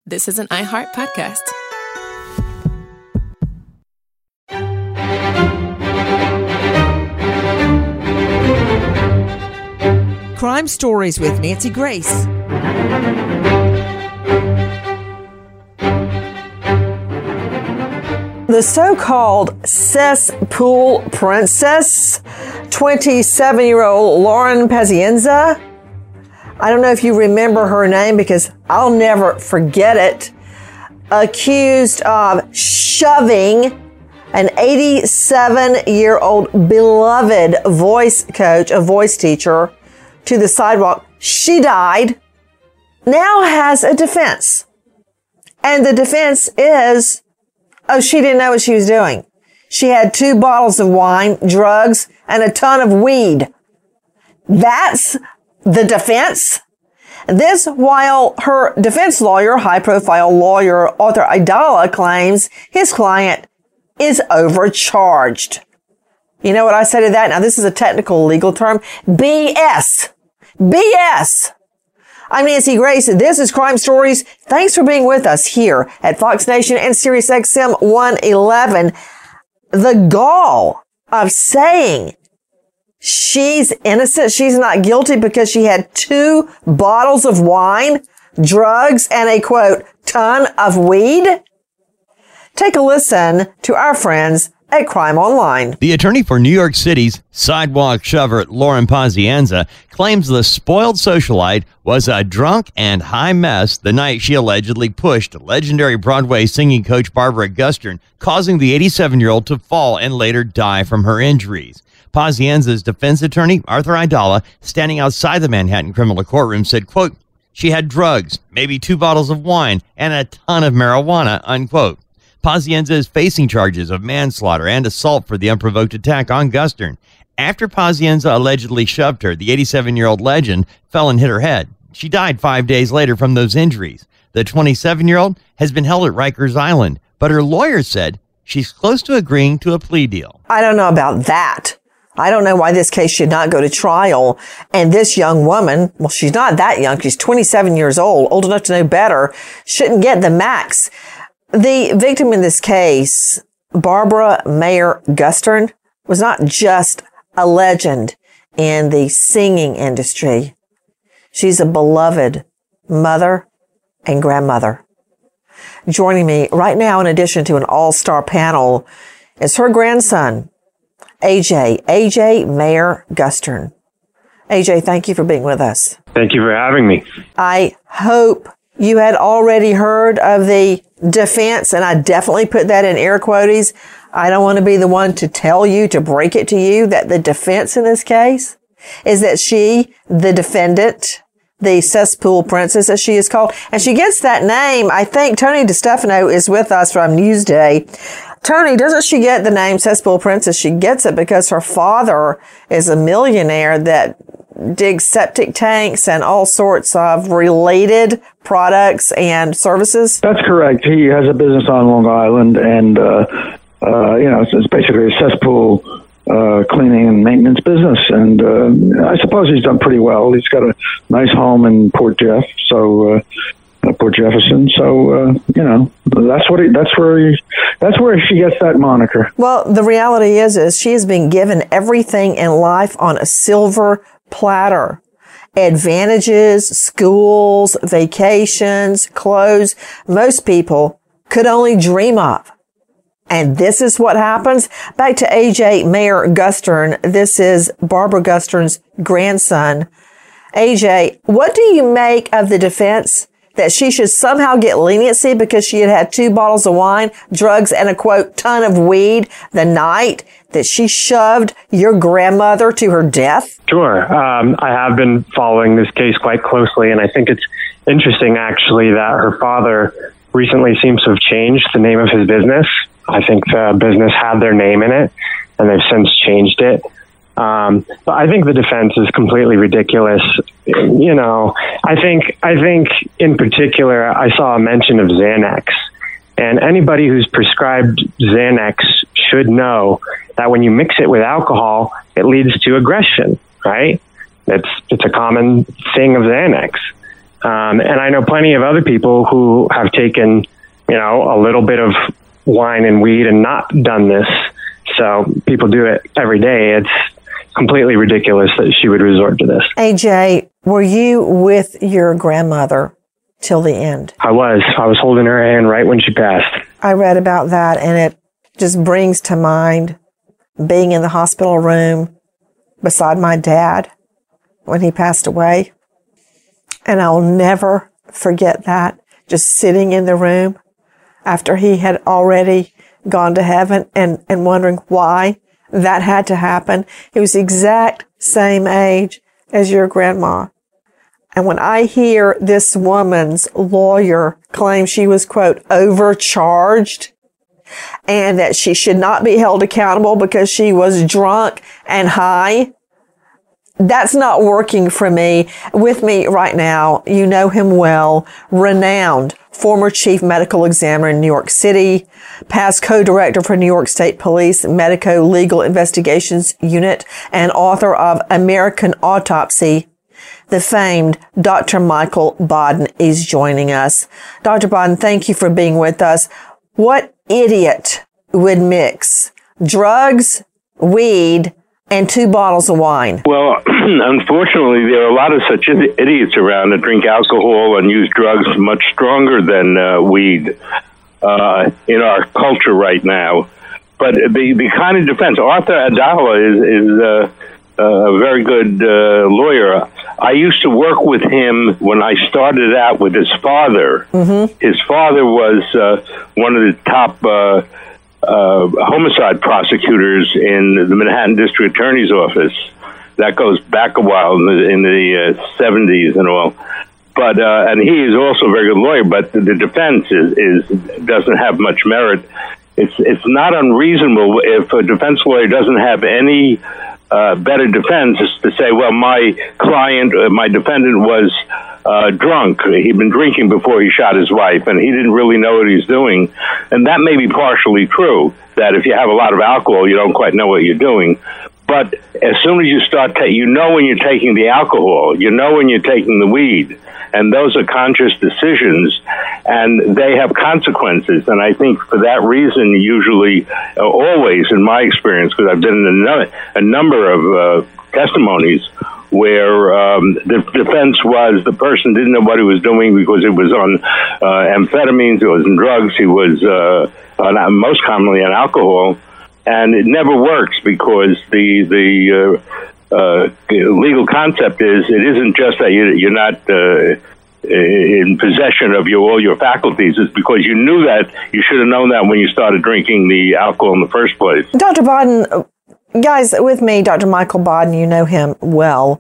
This is an iHeart podcast. Crime Stories with Nancy Grace. The so-called cesspool princess, 27-year-old Lauren Pazienza. I don't know if you remember her name because I'll never forget it. Accused of shoving an 87-year-old beloved voice coach, a voice teacher, to the sidewalk. She died. Now has a defense. And the defense is, she didn't know what she was doing. She had 2 bottles of wine, drugs, and a ton of weed. That's the defense. This while her defense lawyer, high-profile lawyer Arthur Aidala, claims his client is overcharged. You know what I say to that? Now, this is a technical legal term. BS. BS. I'm Nancy Grace. This is Crime Stories. Thanks for being with us here at Fox Nation and Sirius XM 111. The gall of saying she's innocent, she's not guilty because she had 2 bottles of wine, drugs, and a, quote, ton of weed. Take a listen to our friends at Crime Online. The attorney for New York City's sidewalk shover, Lauren Pazienza, claims the spoiled socialite was a drunk and high mess the night she allegedly pushed legendary Broadway singing coach Barbara Gustern, causing the 87-year-old to fall and later die from her injuries. Pazienza's defense attorney, Arthur Aidala, standing outside the Manhattan criminal courtroom, said, quote, she had drugs, maybe 2 bottles of wine, and a ton of marijuana, unquote. Pazienza is facing charges of manslaughter and assault for the unprovoked attack on Gustern. After Pazienza allegedly shoved her, the 87-year-old legend fell and hit her head. She died 5 days later from those injuries. The 27-year-old has been held at Rikers Island, but her lawyer said she's close to agreeing to a plea deal. I don't know about that. I don't know why this case should not go to trial. And this young woman, well, she's not that young. She's 27 years old enough to know better, shouldn't get the max. The victim in this case, Barbara Mayer Gustern, was not just a legend in the singing industry. She's a beloved mother and grandmother. Joining me right now, in addition to an all-star panel, is her grandson, AJ Mayer Gustern. AJ, thank you for being with us. Thank you for having me. I hope you had already heard of the defense, and I definitely put that in air quotes. I don't want to be the one to tell you, to break it to you, that the defense in this case is that she, the defendant, the cesspool princess, as she is called, and she gets that name. I think Tony DeStefano is with us from Newsday. Tony, doesn't she get the name cesspool princess? She gets it because her father is a millionaire that digs septic tanks and all sorts of related products and services. That's correct. He has a business on Long Island, and it's basically a cesspool cleaning and maintenance business. And I suppose he's done pretty well. He's got a nice home in Port Jefferson. So that's where she gets that moniker. Well, the reality is she has been given everything in life on a silver platter. Advantages, schools, vacations, clothes, most people could only dream of. And this is what happens. Back to AJ Mayer Gustern. This is Barbara Gustern's grandson. AJ, what do you make of the defense that she should somehow get leniency because she had 2 bottles of wine, drugs, and a, quote, ton of weed the night that she shoved your grandmother to her death? Sure. I have been following this case quite closely, and I think it's interesting, actually, that her father recently seems to have changed the name of his business. I think the business had their name in it, and they've since changed it. But I think the defense is completely ridiculous. You know, I think in particular, I saw a mention of Xanax, and anybody who's prescribed Xanax should know that when you mix it with alcohol, it leads to aggression, right? It's a common thing of Xanax. And I know plenty of other people who have taken, a little bit of wine and weed and not done this. So people do it every day. It's completely ridiculous that she would resort to this. AJ, were you with your grandmother till the end? I was holding her hand right when she passed. I read about that, and it just brings to mind being in the hospital room beside my dad when he passed away. And I'll never forget that, just sitting in the room after he had already gone to heaven and wondering why that had to happen. He was the exact same age as your grandma. And when I hear this woman's lawyer claim she was, quote, overcharged and that she should not be held accountable because she was drunk and high, that's not working for me. With me right now, you know him well, renowned former chief medical examiner in New York City, past co-director for New York State Police Medico Legal Investigations Unit, and author of American Autopsy. The famed Dr. Michael Baden is joining us. Dr. Baden, thank you for being with us. What idiot would mix drugs, weed, and 2 bottles of wine? Well, unfortunately, there are a lot of such idiots around that drink alcohol and use drugs much stronger than weed in our culture right now. But the kind of defense, Arthur Aidala is a very good lawyer. I used to work with him when I started out with his father. Mm-hmm. His father was one of the top homicide prosecutors in the Manhattan District Attorney's Office. That goes back a while in the 70s and all. But and he is also a very good lawyer. But the defense doesn't have much merit. It's not unreasonable if a defense lawyer doesn't have any better defense is to say, well, my client, my defendant was drunk. He'd been drinking before he shot his wife, and he didn't really know what he's doing. And that may be partially true, that if you have a lot of alcohol, you don't quite know what you're doing. But as soon as you start, you know when you're taking the alcohol, you know when you're taking the weed, and those are conscious decisions, and they have consequences. And I think for that reason, usually, always in my experience, because I've been in a number of testimonies where the defense was the person didn't know what he was doing because he was on amphetamines, he was on drugs, he was most commonly on alcohol. And it never works because the legal concept is it isn't just that you're not in possession of all your faculties. It's because you knew that. You should have known that when you started drinking the alcohol in the first place. Dr. Baden, guys, with me, Dr. Michael Baden, you know him well.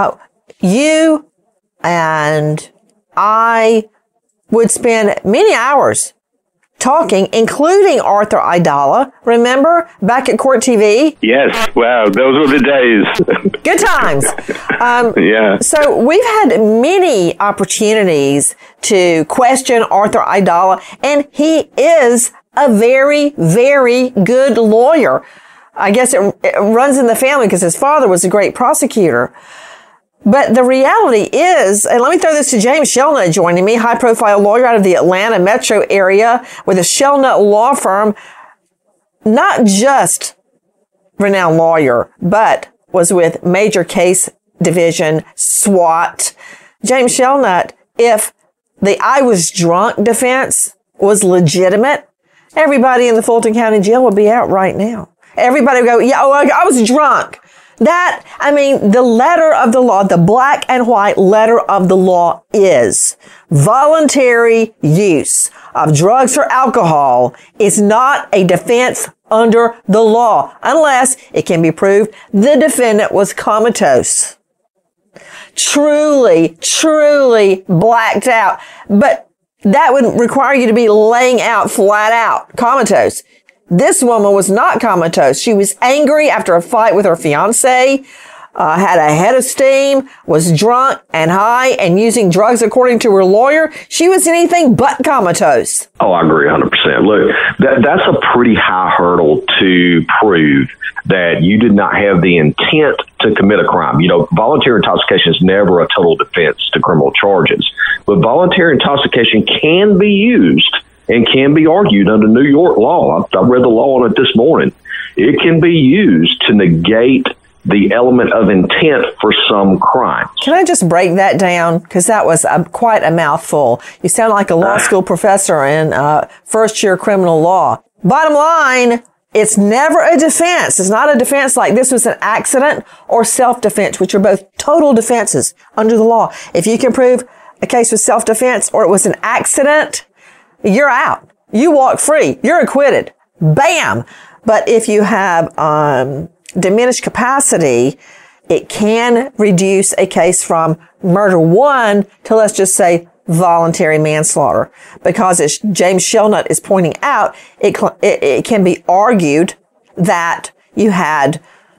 You and I would spend many hours talking, including Arthur Aidala. Remember, back at Court TV? Yes. Wow, those were the days. Good times. Yeah. So we've had many opportunities to question Arthur Aidala, and he is a very, very good lawyer. I guess it runs in the family because his father was a great prosecutor. But the reality is, and let me throw this to James Shelnut joining me, high-profile lawyer out of the Atlanta metro area with a Shelnut law firm, not just renowned lawyer, but was with Major Case Division, SWAT. James Shelnut, if the I was drunk defense was legitimate, everybody in the Fulton County Jail would be out right now. Everybody would go, yeah, I was drunk. The letter of the law, the black and white letter of the law is voluntary use of drugs or alcohol is not a defense under the law unless it can be proved the defendant was comatose. Truly blacked out. But that would require you to be laying out flat out, comatose. This woman was not comatose. She was angry after a fight with her fiance. had a head of steam, was drunk and high and using drugs according to her lawyer. She was anything but comatose. Oh, I agree 100%. Look, that's a pretty high hurdle to prove that you did not have the intent to commit a crime. You know, voluntary intoxication is never a total defense to criminal charges, but voluntary intoxication can be used and can be argued under New York law. I read the law on it this morning. It can be used to negate the element of intent for some crimes. Can I just break that down? Because that was quite a mouthful. You sound like a law school professor in first-year criminal law. Bottom line, it's never a defense. It's not a defense like this was an accident or self-defense, which are both total defenses under the law. If you can prove a case was self-defense or it was an accident, you're out. You walk free. You're acquitted. Bam! But if you have diminished capacity, it can reduce a case from murder 1 to, let's just say, voluntary manslaughter. Because as James Shelnut is pointing out, it can be argued that you had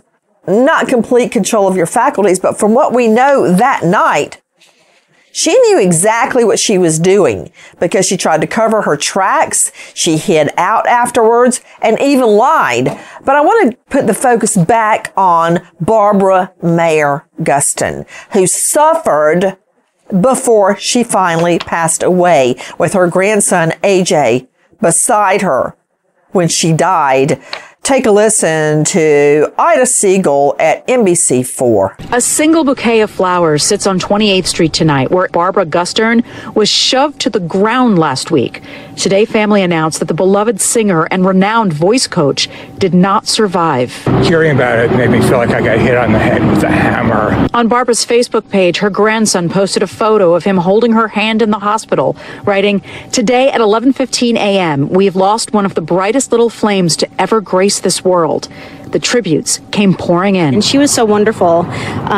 not complete control of your faculties, but from what we know that night, she knew exactly what she was doing because she tried to cover her tracks. She hid out afterwards and even lied. But I want to put the focus back on Barbara Mayer Gustin, who suffered before she finally passed away with her grandson, AJ, beside her when she died. Take a listen to Ida Siegel at NBC4. A single bouquet of flowers sits on 28th Street tonight, where Barbara Gustern was shoved to the ground last week. Today, family announced that the beloved singer and renowned voice coach did not survive. Hearing about it made me feel like I got hit on the head with a hammer. On Barbara's Facebook page, her grandson posted a photo of him holding her hand in the hospital, writing, "Today at 11:15 a.m., we have lost one of the brightest little flames to ever grace this world." The tributes came pouring in. And she was so wonderful.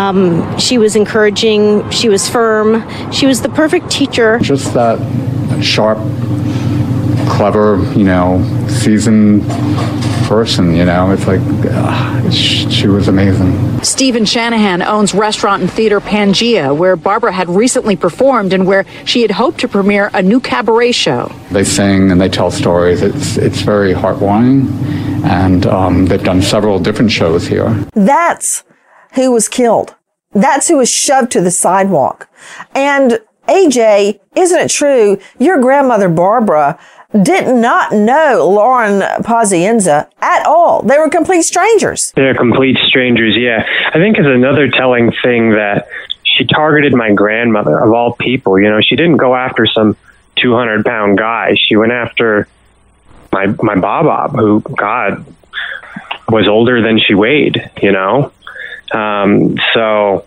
She was encouraging. She was firm. She was the perfect teacher. Just that sharp, clever, seasoned person, it's like she was amazing. Stephen Shanahan owns restaurant and theater Pangea, where Barbara had recently performed and where she had hoped to premiere a new cabaret show. They sing and they tell stories. It's very heartwarming, and they've done several different shows here. That's who was killed. That's who was shoved to the sidewalk. And AJ, isn't it true, your grandmother Barbara did not know Lauren Pazienza at all. They were complete strangers. They're complete strangers, yeah. I think it's another telling thing that she targeted my grandmother, of all people. She didn't go after some 200-pound guy. She went after my Bob, who, God, was older than she weighed, So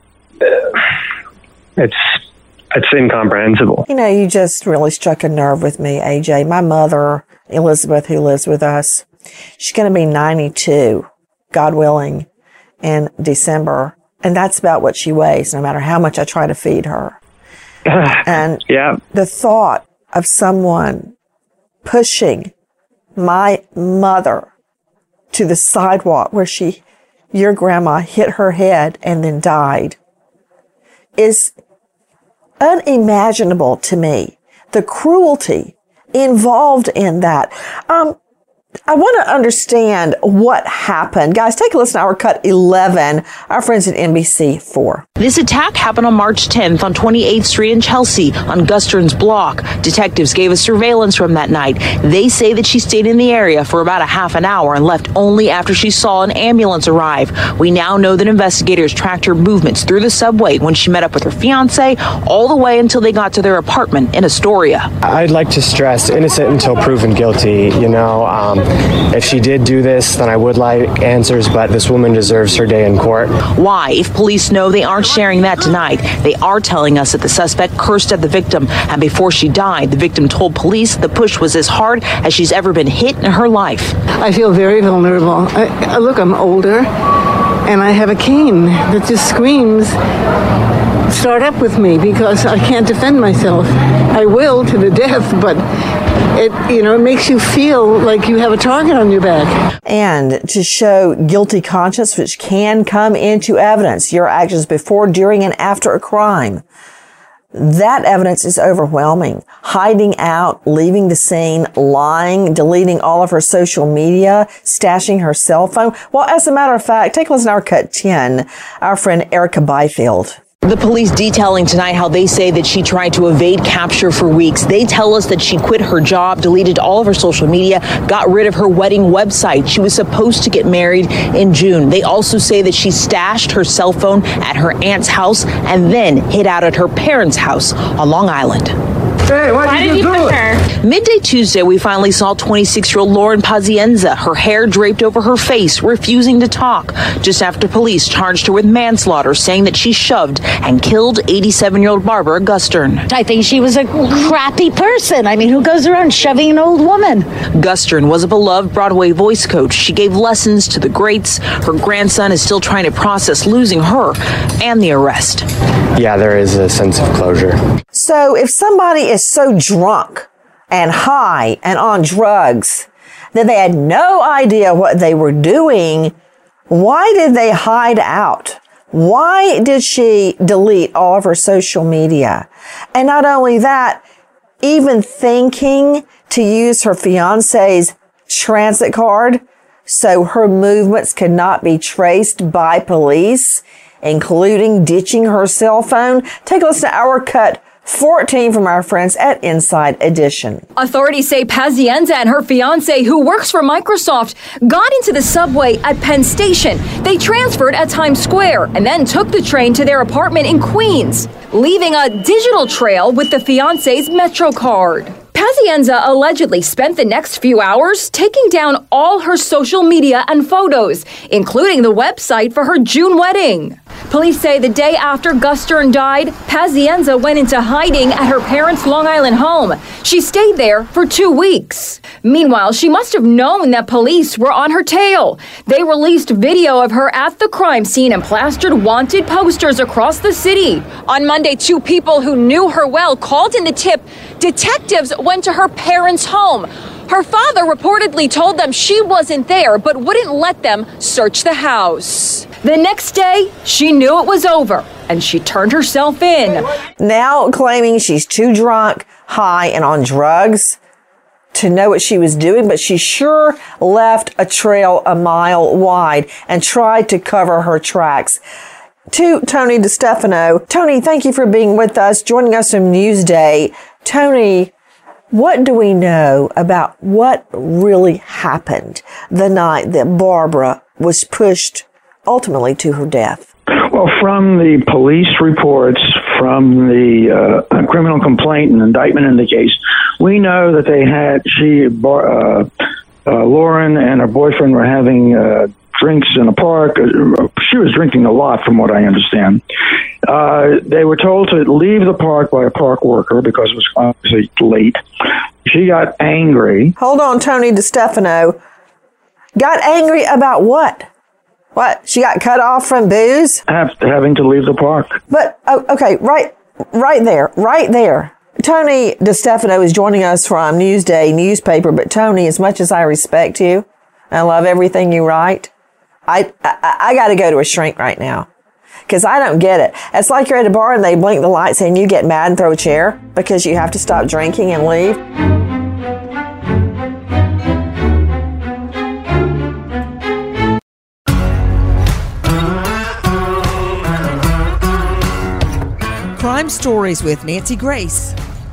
it's incomprehensible. You just really struck a nerve with me, AJ. My mother, Elizabeth, who lives with us, she's going to be 92, God willing, in December. And that's about what she weighs, no matter how much I try to feed her. And yeah, the thought of someone pushing my mother to the sidewalk where your grandma hit her head and then died is unimaginable to me. The cruelty involved in that. I want to understand what happened. Guys, take a listen to our cut 11, our friends at NBC4. This attack happened on March 10th on 28th Street in Chelsea on Gustern's block. Detectives gave us surveillance from that night. They say that she stayed in the area for about a half an hour and left only after she saw an ambulance arrive. We now know that investigators tracked her movements through the subway when she met up with her fiance, all the way until they got to their apartment in Astoria. I'd like to stress innocent until proven guilty. If she did do this, then I would like answers, but this woman deserves her day in court. Why? If police know, they aren't sharing that tonight. They are telling us that the suspect cursed at the victim, and before she died, the victim told police the push was as hard as she's ever been hit in her life. I feel very vulnerable. Look, I'm older, and I have a cane that just screams start up with me because I can't defend myself. I will to the death, but it makes you feel like you have a target on your back. And to show guilty conscience, which can come into evidence, your actions before, during, and after a crime. That evidence is overwhelming. Hiding out, leaving the scene, lying, deleting all of her social media, stashing her cell phone. Well, as a matter of fact, take a listen to our cut 10, our friend Erica Byfield. The police detailing tonight how they say that she tried to evade capture for weeks. They tell us that she quit her job, deleted all of her social media, got rid of her wedding website. She was supposed to get married in June. They also say that she stashed her cell phone at her aunt's house and then hid out at her parents' house on Long Island. Hey, why did you do it? Midday Tuesday, we finally saw 26-year-old Lauren Pazienza, her hair draped over her face, refusing to talk, just after police charged her with manslaughter, saying that she shoved and killed 87-year-old Barbara Gustern. I think she was a crappy person. I mean, who goes around shoving an old woman? Gustern was a beloved Broadway voice coach. She gave lessons to the greats. Her grandson is still trying to process losing her and the arrest. Yeah, there is a sense of closure. So if somebody is so drunk and high and on drugs that they had no idea what they were doing, why did they hide out? Why did she delete all of her social media? And not only that, even thinking to use her fiance's transit card so her movements could not be traced by police, including ditching her cell phone. Take a listen to our cut 14 from our friends at Inside Edition. Authorities say Pazienza and her fiance, who works for Microsoft, got into the subway at Penn Station. They transferred at Times Square and then took the train to their apartment in Queens, leaving a digital trail with the fiance's Metro card. Pazienza allegedly spent the next few hours taking down all her social media and photos, including the website for her June wedding. Police say the day after Gustern died, Pazienza went into hiding at her parents' Long Island home. She stayed there for 2 weeks. Meanwhile, she must have known that police were on her tail. They released video of her at the crime scene and plastered wanted posters across the city. On Monday, 2 people who knew her well called in the tip. Detectives went to her parents' home. Her father reportedly told them she wasn't there, but wouldn't let them search the house. The next day, she knew it was over, and she turned herself in. Now claiming she's too drunk, high, and on drugs to know what she was doing, but she sure left a trail a mile wide and tried to cover her tracks. To Tony DeStefano. Tony, thank you for being with us, joining us on Newsday. Tony, what do we know about what really happened the night that Barbara was pushed ultimately to her death? Well, from the police reports, from the criminal complaint and indictment in the case, we know that Lauren and her boyfriend were having drinks in a park. She was drinking a lot, from what I understand. They were told to leave the park by a park worker because it was obviously late. She got angry. Hold on, Tony DeStefano. Got angry about what? What? She got cut off from booze? Having to leave the park. But, okay, right there. Tony DeStefano is joining us from Newsday newspaper. But Tony, as much as I respect you, I love everything you write, I got to go to a shrink right now. Because I don't get it. It's like you're at a bar and they blink the lights and you get mad and throw a chair because you have to stop drinking and leave. Crime Stories with Nancy Grace.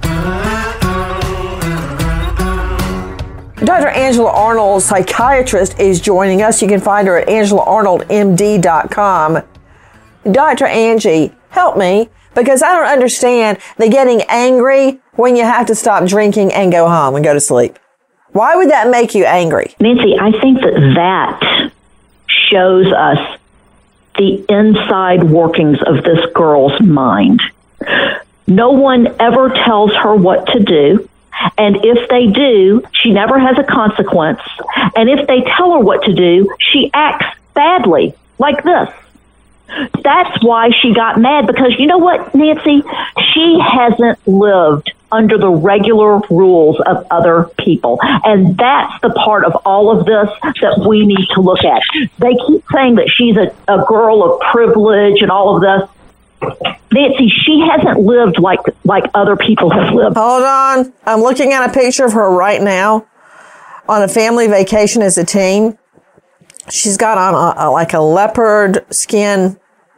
Dr. Angela Arnold, psychiatrist, is joining us. You can find her at angelaarnoldmd.com. Dr. Angie, help me, because I don't understand the getting angry when you have to stop drinking and go home and go to sleep. Why would that make you angry? Nancy, I think that shows us the inside workings of this girl's mind. No one ever tells her what to do. And if they do, she never has a consequence. And if they tell her what to do, she acts badly, like this. That's why she got mad, because you know what, Nancy? She hasn't lived under the regular rules of other people. And that's the part of all of this that we need to look at. They keep saying that she's a girl of privilege and all of this. Nancy, she hasn't lived like other people have lived. Hold on. I'm looking at a picture of her right now on a family vacation as a teen. She's got on like a leopard skin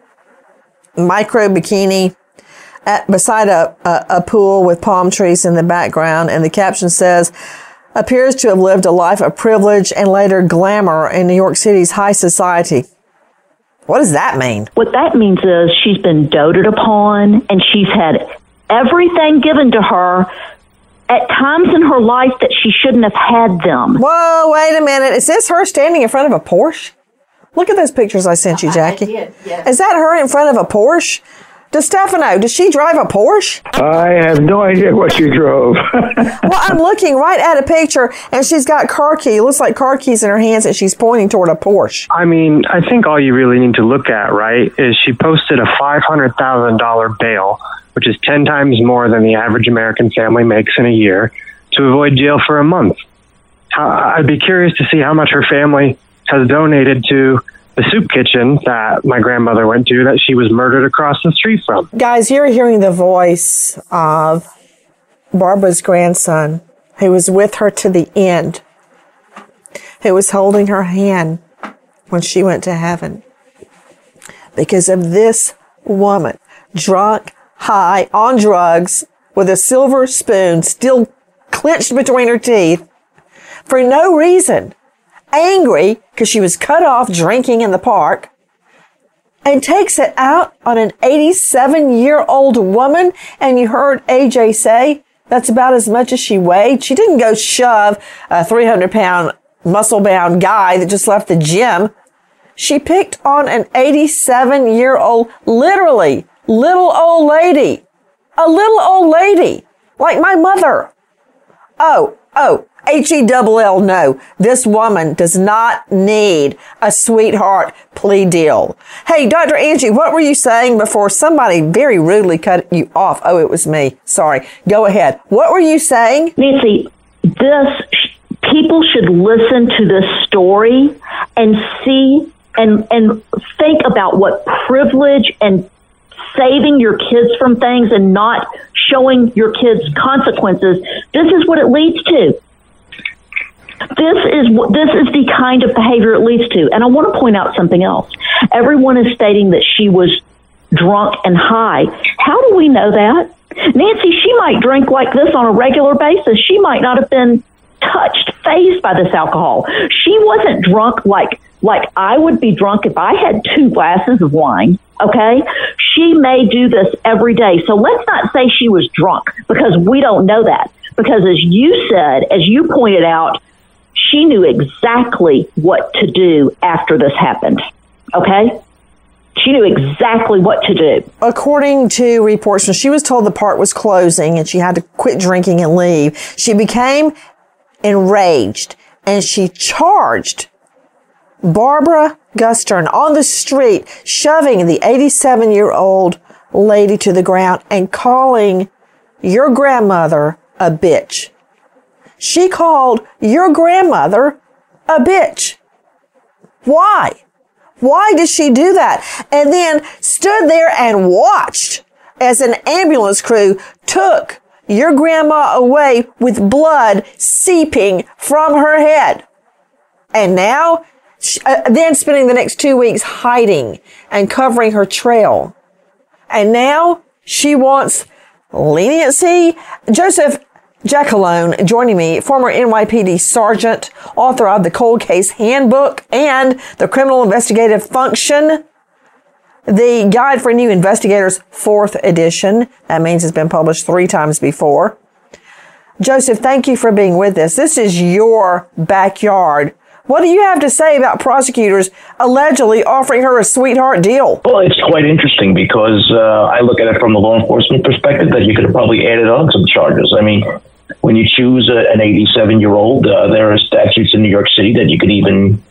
micro bikini beside a pool with palm trees in the background. And the caption says, appears to have lived a life of privilege and later glamour in New York City's high society. What does that mean? What that means is she's been doted upon and she's had everything given to her at times in her life that she shouldn't have had them. Whoa, wait a minute. Is this her standing in front of a Porsche? Look at those pictures I sent you, Jackie. I did, yes. Is that her in front of a Porsche? DeStefano, does she drive a Porsche? I have no idea what you drove. Well, I'm looking right at a picture, and she's got car keys. It looks like car keys in her hands, and she's pointing toward a Porsche. I mean, I think all you really need to look at, right, is she posted a $500,000 bail, which is 10 times more than the average American family makes in a year, to avoid jail for a month. I'd be curious to see how much her family has donated to the soup kitchen that my grandmother went to that she was murdered across the street from. Guys, you're hearing the voice of Barbara's grandson, who was with her to the end, who was holding her hand when she went to heaven. Because of this woman, drunk, high, on drugs, with a silver spoon still clenched between her teeth, for no reason, angry because she was cut off drinking in the park, and takes it out on an 87-year-old woman. And you heard AJ say that's about as much as she weighed. She didn't go shove a 300-pound muscle-bound guy that just left the gym. She picked on an 87-year-old, literally, little old lady. A little old lady, like my mother. Oh, H-E-double-L, no. This woman does not need a sweetheart plea deal. Hey, Dr. Angie, what were you saying before somebody very rudely cut you off? Oh, it was me. Sorry. Go ahead. What were you saying? Nancy, people should listen to this story and see and think about what privilege and saving your kids from things and not showing your kids consequences. This is what it leads to. This is the kind of behavior it leads to. And I want to point out something else. Everyone is stating that she was drunk and high. How do we know that? Nancy, she might drink like this on a regular basis. She might not have been fazed by this alcohol. She wasn't drunk like I would be drunk if I had 2 glasses of wine. Okay? She may do this every day. So let's not say she was drunk, because we don't know that. Because as you pointed out, she knew exactly what to do after this happened. Okay? She knew exactly what to do. According to reports, when she was told the park was closing and she had to quit drinking and leave, she became enraged and she charged Barbara Gustern on the street, shoving the 87-year-old lady to the ground and calling your grandmother a bitch. She called your grandmother a bitch. Why? Why did she do that? And then stood there and watched as an ambulance crew took your grandma away with blood seeping from her head. And now, then spending the next 2 weeks hiding and covering her trail. And now she wants leniency. Joseph Jackalone joining me, former NYPD sergeant, author of the Cold Case Handbook and the Criminal Investigative Function, the Guide for New Investigators, 4th edition. That means it's been published 3 times before. Joseph, thank you for being with us. This is your backyard. What do you have to say about prosecutors allegedly offering her a sweetheart deal? Well, it's quite interesting because I look at it from the law enforcement perspective that you could have probably added on some charges. I mean, when you choose an 87-year-old, there are statutes in New York City that you could even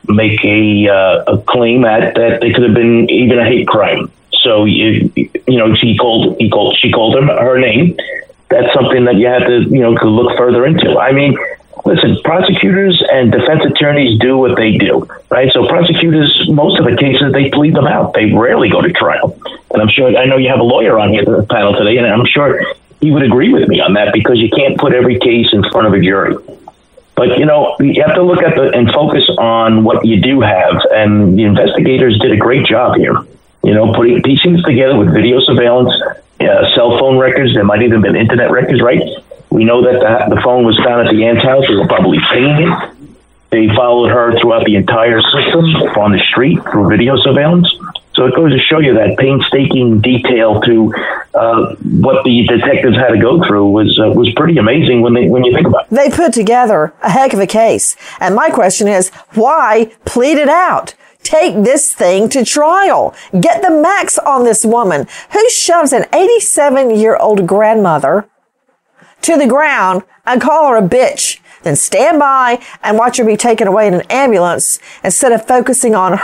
make a claim that they could have been even a hate crime. So she called him her name. That's something that you have to to look further into. I mean, listen, prosecutors and defense attorneys do what they do, right? So prosecutors, most of the cases, they plead them out. They rarely go to trial. And I know you have a lawyer on here the panel today, and I'm sure he would agree with me on that, because you can't put every case in front of a jury. But, you have to look at and focus on what you do have. And the investigators did a great job here, piecing this together with video surveillance, cell phone records. There might even been internet records, right? We know that the phone was found at the aunt's house. They were probably pinging it. They followed her throughout the entire system on the street through video surveillance. So it goes to show you that painstaking detail to what the detectives had to go through was pretty amazing when you think about it. They put together a heck of a case. And my question is, why plead it out? Take this thing to trial. Get the max on this woman who shoves an 87-year-old grandmother to the ground and call her a bitch. Then stand by and watch her be taken away in an ambulance instead of focusing on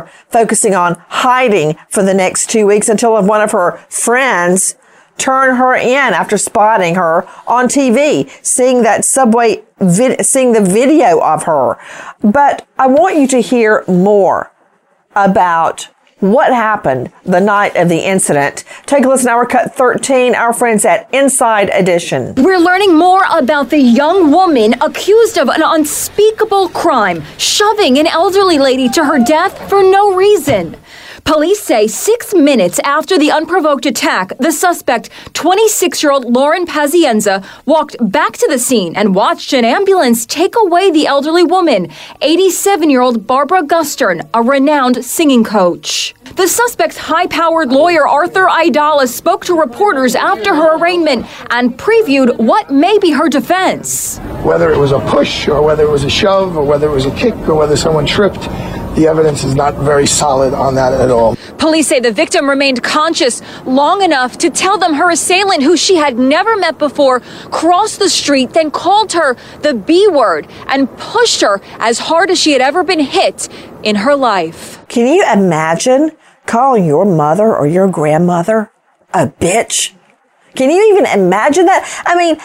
hiding for the next 2 weeks until one of her friends turn her in after spotting her on TV, seeing the video of her. But I want you to hear more about what happened the night of the incident. Take a listen to our Cut 13, our friends at Inside Edition. We're learning more about the young woman accused of an unspeakable crime, shoving an elderly lady to her death for no reason. Police say 6 minutes after the unprovoked attack, the suspect, 26-year-old Lauren Pazienza, walked back to the scene and watched an ambulance take away the elderly woman, 87-year-old Barbara Gustern, a renowned singing coach. The suspect's high-powered lawyer, Arthur Aidala, spoke to reporters after her arraignment and previewed what may be her defense. Whether it was a push or whether it was a shove or whether it was a kick or whether someone tripped, the evidence is not very solid on that at all. Police say the victim remained conscious long enough to tell them her assailant, who she had never met before, crossed the street, then called her the B word and pushed her as hard as she had ever been hit in her life. Can you imagine calling your mother or your grandmother a bitch? Can you even imagine that? I mean,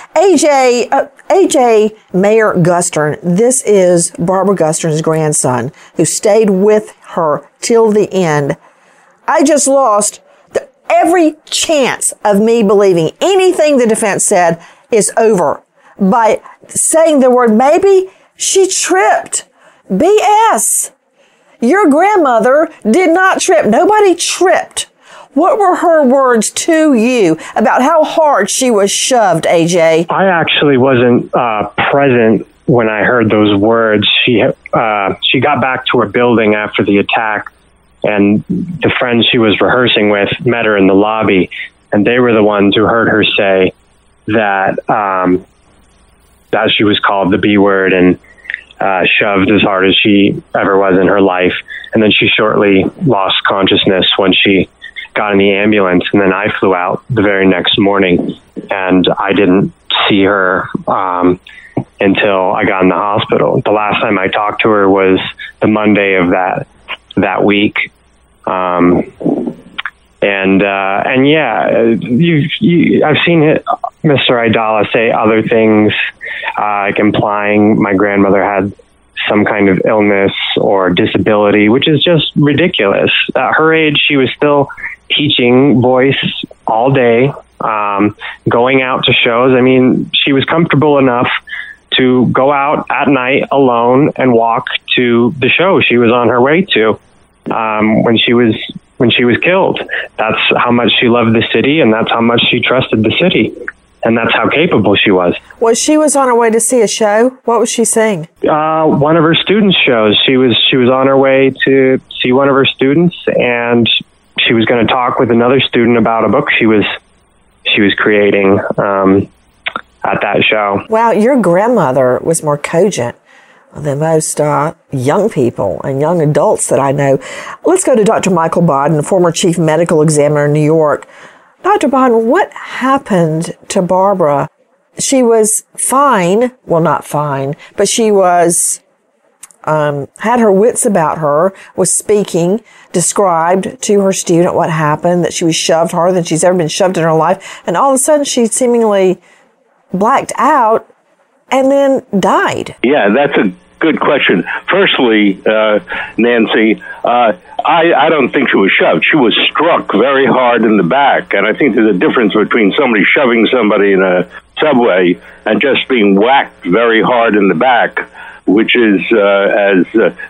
AJ Mayer Gustern, this is Barbara Gustern's grandson, who stayed with her till the end. I just lost every chance of me believing anything the defense said is over by saying the word maybe. She tripped. BS. Your grandmother did not trip. Nobody tripped. What were her words to you about how hard she was shoved, AJ? I actually wasn't present when I heard those words. She got back to her building after the attack, and the friends she was rehearsing with met her in the lobby, and they were the ones who heard her say that that she was called the B word and shoved as hard as she ever was in her life. And then she shortly lost consciousness when she got in the ambulance, and then I flew out the very next morning, and I didn't see her until I got in the hospital. The last time I talked to her was the Monday of that week. And yeah, I've seen Mr. Aidala say other things, like implying my grandmother had some kind of illness or disability, which is just ridiculous. At her age, she was still teaching voice all day, going out to shows. I mean, she was comfortable enough to go out at night alone and walk to the show she was on her way to when she was killed. That's how much she loved the city, and that's how much she trusted the city, and that's how capable she was. Well, she was on her way to see a show. What was she seeing? One of her students' shows. She was on her way to see one of her students, and she was going to talk with another student about a book she was creating at that show. Wow, your grandmother was more cogent than most young people and young adults that I know. Let's go to Dr. Michael Baden, former chief medical examiner in New York. Dr. Baden, what happened to Barbara? She was fine. Well, not fine, but she was had her wits about her, was speaking, described to her student what happened, that she was shoved harder than she's ever been shoved in her life. And all of a sudden she seemingly blacked out and then died. Yeah, that's a good question. Firstly, Nancy, I don't think she was shoved. She was struck very hard in the back. And I think there's a difference between somebody shoving somebody in a subway and just being whacked very hard in the back, which is, as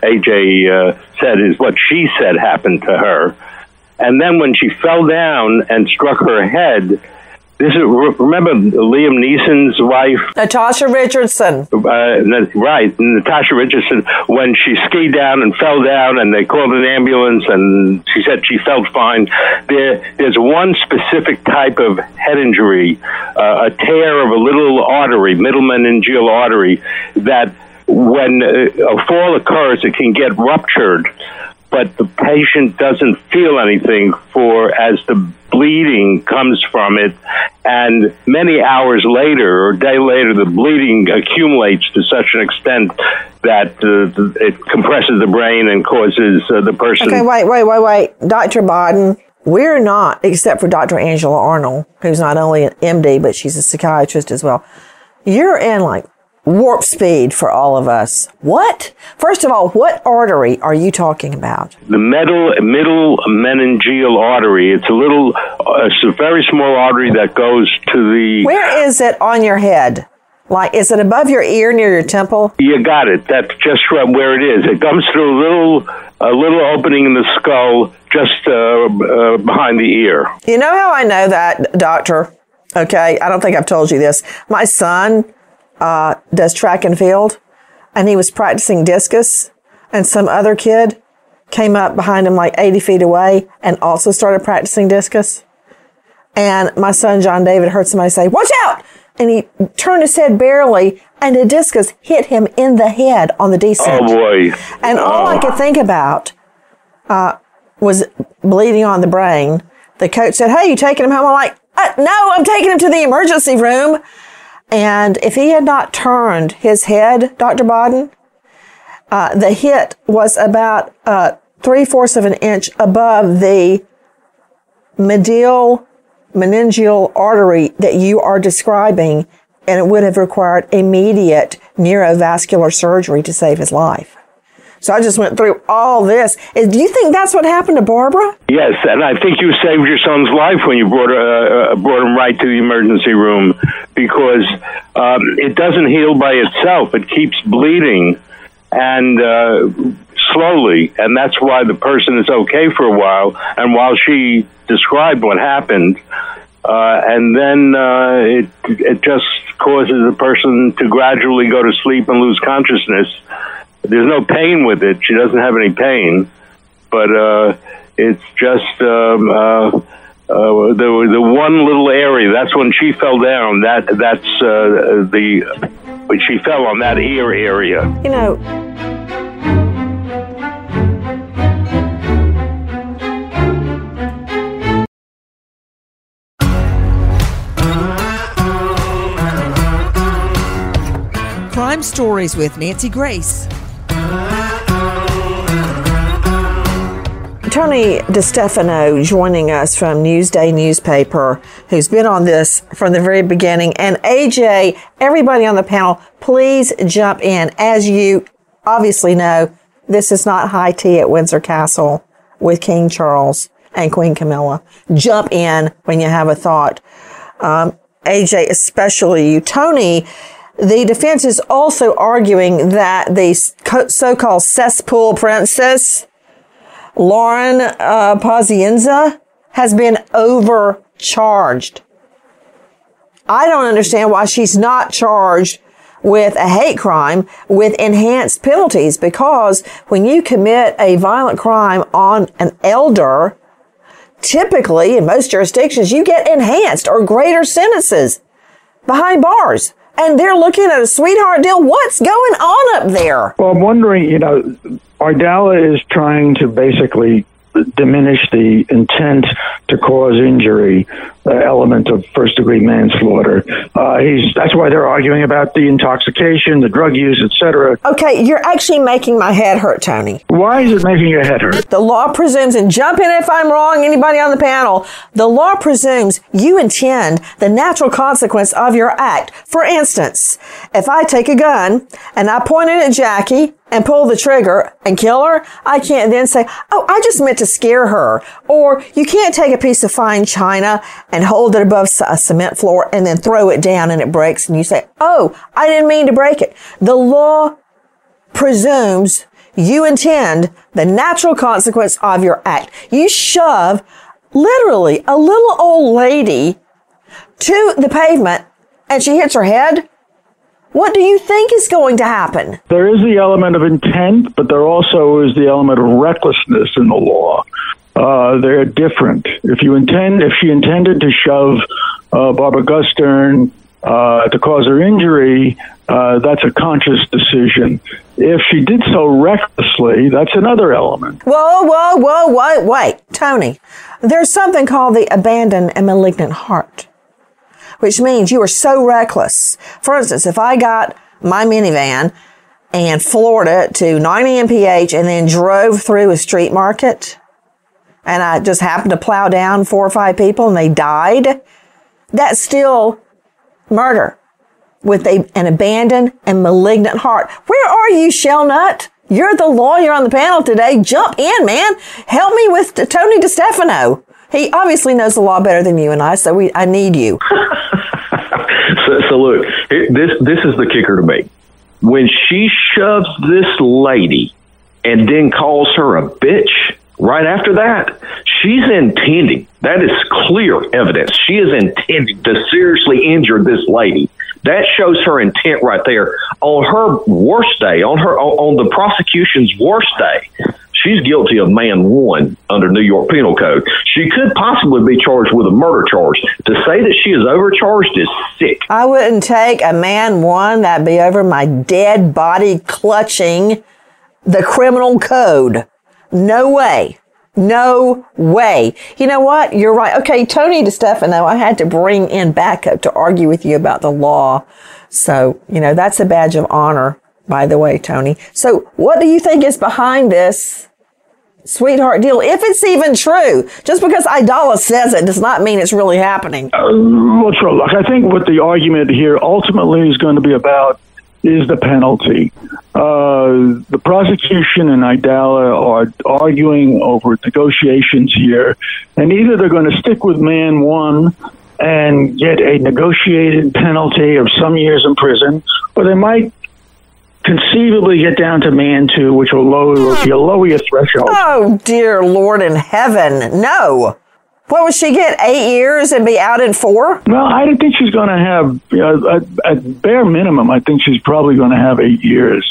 AJ said, is what she said happened to her. And then when she fell down and struck her head, remember Liam Neeson's wife? Natasha Richardson. Right, Natasha Richardson, when she skied down and fell down and they called an ambulance and she said she felt fine. There's one specific type of head injury, a tear of a little artery, middle meningeal artery, that when a fall occurs, it can get ruptured, but the patient doesn't feel anything as the bleeding comes from it, and many hours later or a day later, the bleeding accumulates to such an extent that it compresses the brain and causes the person... Okay, wait. Dr. Bodden, we're not, except for Dr. Angela Arnold, who's not only an MD, but she's a psychiatrist as well. You're in like warp speed for all of us. What? First of all, what artery are you talking about? The middle meningeal artery. It's a very small artery that goes to the... Where is it on your head? Like, is it above your ear near your temple? You got it. That's just where it is. It comes through a little opening in the skull just behind the ear. You know how I know that, doctor? Okay, I don't think I've told you this. My son does track and field, and he was practicing discus, and some other kid came up behind him like 80 feet away and also started practicing discus. And my son, John David, heard somebody say, "Watch out!" And he turned his head barely, and the discus hit him in the head on the descent. Oh, boy. And all I could think about was bleeding on the brain. The coach said, "Hey, you taking him home?" I'm like, "No, I'm taking him to the emergency room." And if he had not turned his head, Dr. Bodden, the hit was about 3/4 of an inch above the meningeal artery that you are describing, and it would have required immediate neurovascular surgery to save his life. So I just went through all this. Do you think that's what happened to Barbara? Yes, and I think you saved your son's life when you brought him right to the emergency room, because it doesn't heal by itself. It keeps bleeding, and slowly, and that's why the person is okay for a while. And while she described what happened, and then it just causes the person to gradually go to sleep and lose consciousness. There's no pain with it. She doesn't have any pain, but it's just the one little area. That's when she fell down. When she fell on that ear area. You know, Crime Stories with Nancy Grace. Tony DeStefano joining us from Newsday newspaper, who's been on this from the very beginning. And AJ, everybody on the panel, please jump in. As you obviously know, this is not high tea at Windsor Castle with King Charles and Queen Camilla. Jump in when you have a thought. AJ, especially you. Tony, the defense is also arguing that the so-called cesspool princess, Lauren Pazienza, has been overcharged. I don't understand why she's not charged with a hate crime with enhanced penalties, because when you commit a violent crime on an elder, typically in most jurisdictions you get enhanced or greater sentences behind bars. And they're looking at a sweetheart deal. What's going on up there? Well, I'm wondering, Ardala is trying to basically diminish the intent to cause injury element of first-degree manslaughter. That's why they're arguing about the intoxication, the drug use, etc. Okay, you're actually making my head hurt, Tony. Why is it making your head hurt? The law presumes, and jump in if I'm wrong, anybody on the panel, the law presumes you intend the natural consequence of your act. For instance, if I take a gun and I point it at Jackie and pull the trigger and kill her, I can't then say, oh, I just meant to scare her. Or you can't take a piece of fine china and hold it above a cement floor and then throw it down and it breaks and you say, oh, I didn't mean to break it. The law presumes you intend the natural consequence of your act. You shove literally a little old lady to the pavement and she hits her head. What do you think is going to happen? There is the element of intent, but there also is the element of recklessness in the law. They're different. If she intended to shove Barbara Gustern to cause her injury, that's a conscious decision. If she did so recklessly, that's another element. Whoa, wait, Tony. There's something called the abandoned and malignant heart, which means you are so reckless. For instance, if I got my minivan and floored it to 90 mph and then drove through a street market and I just happened to plow down 4 or 5 people and they died, that's still murder with an abandoned and malignant heart. Where are you, Shellnut? You're the lawyer on the panel today. Jump in, man. Help me with Tony DiStefano. He obviously knows the law better than you and I, so I need you. So look, this is the kicker to me. When she shoves this lady and then calls her a bitch right after that, she's intending, that is clear evidence, she is intending to seriously injure this lady. That shows her intent right there. On her worst day, on the prosecution's worst day, she's guilty of man 1 under New York Penal Code. She could possibly be charged with a murder charge. To say that she is overcharged is sick. I wouldn't take a man 1. That'd be over my dead body clutching the criminal code. No way. No way. You know what? You're right. Okay, Tony DiStefano, I had to bring in backup to argue with you about the law. So, that's a badge of honor, by the way, Tony. So what do you think is behind this sweetheart deal, if it's even true? Just because Idala says it does not mean it's really happening. Well, sure. Look, I think what the argument here ultimately is going to be about is the penalty. The prosecution and Idala are arguing over negotiations here, and either they're going to stick with man 1 and get a negotiated penalty of some years in prison, or they might conceivably get down to man 2, which will lower your threshold. Oh, dear Lord in heaven. No. What would she get, 8 years and be out in 4? No, I don't think she's going to have, at bare minimum, I think she's probably going to have 8 years.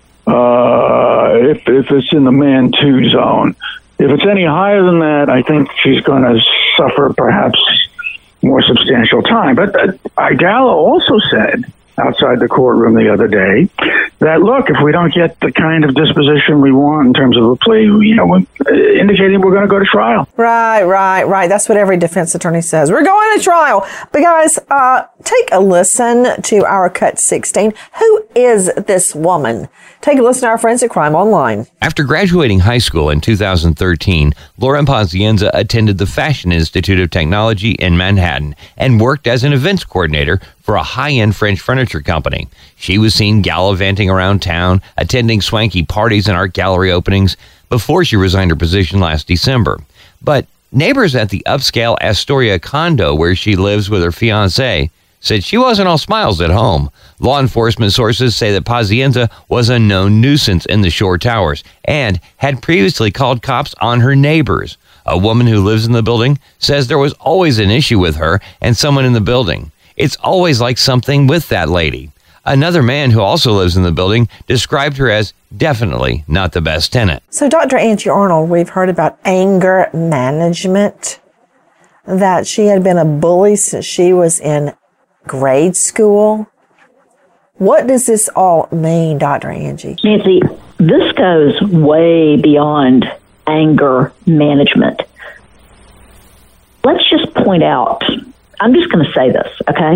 If it's in the man 2 zone. If it's any higher than that, I think she's going to suffer perhaps more substantial time. But Idala also said outside the courtroom the other day that, look, if we don't get the kind of disposition we want in terms of a plea, indicating we're going to go to trial. Right. That's what every defense attorney says. We're going to trial. But guys, take a listen to our Cut 16. Who is this woman? Take a listen to our friends at Crime Online. After graduating high school in 2013, Lauren Pazienza attended the Fashion Institute of Technology in Manhattan and worked as an events coordinator for a high-end French furniture company. She was seen gallivanting around town, attending swanky parties and art gallery openings before she resigned her position last December. But neighbors at the upscale Astoria condo where she lives with her fiancé said she wasn't all smiles at home. Law enforcement sources say that Pazienza was a known nuisance in the Shore Towers and had previously called cops on her neighbors. A woman who lives in the building says there was always an issue with her and someone in the building. It's always like something with that lady. Another man who also lives in the building described her as definitely not the best tenant. So, Dr. Angie Arnold, we've heard about anger management, that she had been a bully since she was in grade school. What does this all mean, Dr. Angie? Nancy, this goes way beyond anger management. let's just point out, I'm just going to say this, okay?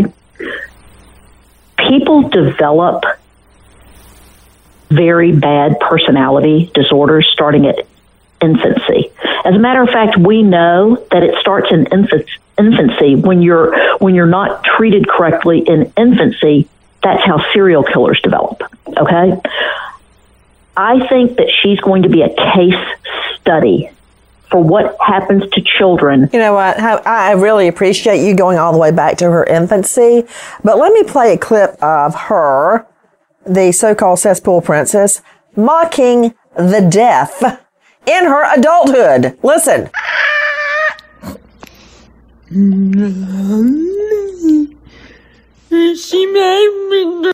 People develop very bad personality disorders starting at infancy. As a matter of fact, we know that it starts in infancy. When you're not treated correctly in infancy, that's how serial killers develop, okay? I think that she's going to be a case study for what happens to children. You know what? I really appreciate you going all the way back to her infancy, but let me play a clip of her, the so-called cesspool princess, mocking the deaf in her adulthood. Listen. She made me.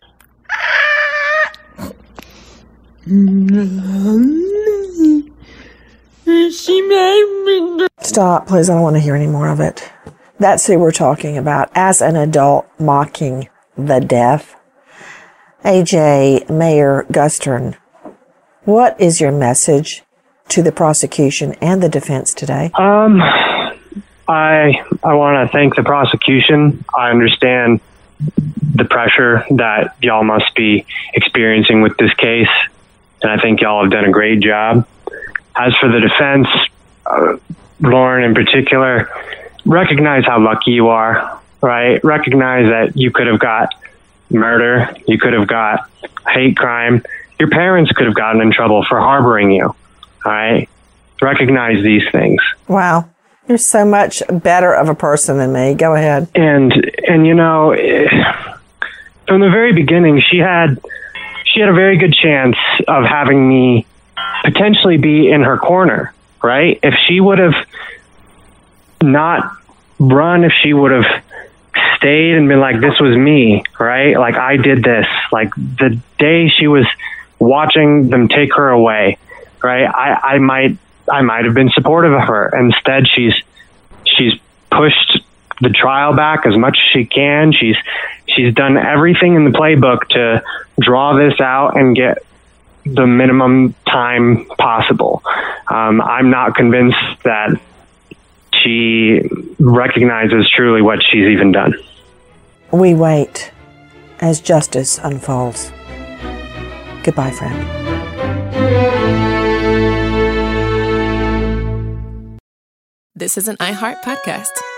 She made me. Stop, please. I don't want to hear any more of it. That's who we're talking about as an adult mocking the deaf. AJ Mayer Gustern, what is your message to the prosecution and the defense today? I want to thank the prosecution. I understand the pressure that y'all must be experiencing with this case, and I think y'all have done a great job. As for the defense, Lauren in particular, recognize how lucky you are, right? Recognize that you could have got murder, you could have got hate crime, your parents could have gotten in trouble for harboring you, all right? Recognize these things. Wow. You're so much better of a person than me. Go ahead. And you know, from the very beginning, she had a very good chance of having me potentially be in her corner, right? If she would have not run, if she would have stayed and been like, this was me, right? Like, I did this. Like, the day she was watching them take her away, right? I might have been supportive of her. Instead, she's pushed the trial back as much as she can. She's done everything in the playbook to draw this out and get the minimum time possible. I'm not convinced that she recognizes truly what she's even done. We wait as justice unfolds. Goodbye, friend. This is an iHeart podcast.